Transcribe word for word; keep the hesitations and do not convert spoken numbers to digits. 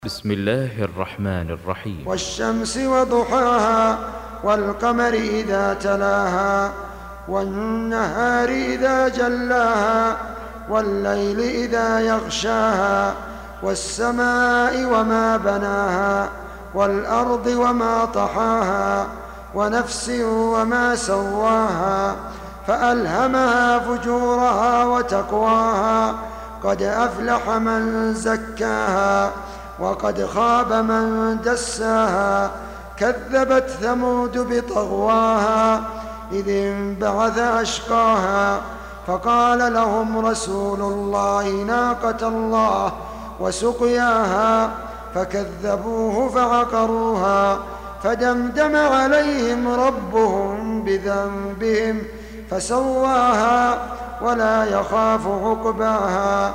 بسم الله الرحمن الرحيم. والشمس وضحاها والقمر إذا تلاها والنهار إذا جلاها والليل إذا يغشاها والسماء وما بناها والأرض وما طحاها ونفس وما سواها فألهمها فجورها وتقواها قد أفلح من زكاها وقد خاب من دساها كذبت ثمود بطغواها إذ انبعث أشقاها فقال لهم رسول الله ناقة الله وسقياها فكذبوه فعقروها فدمدم عليهم ربهم بذنبهم فسواها ولا يخاف عقباها.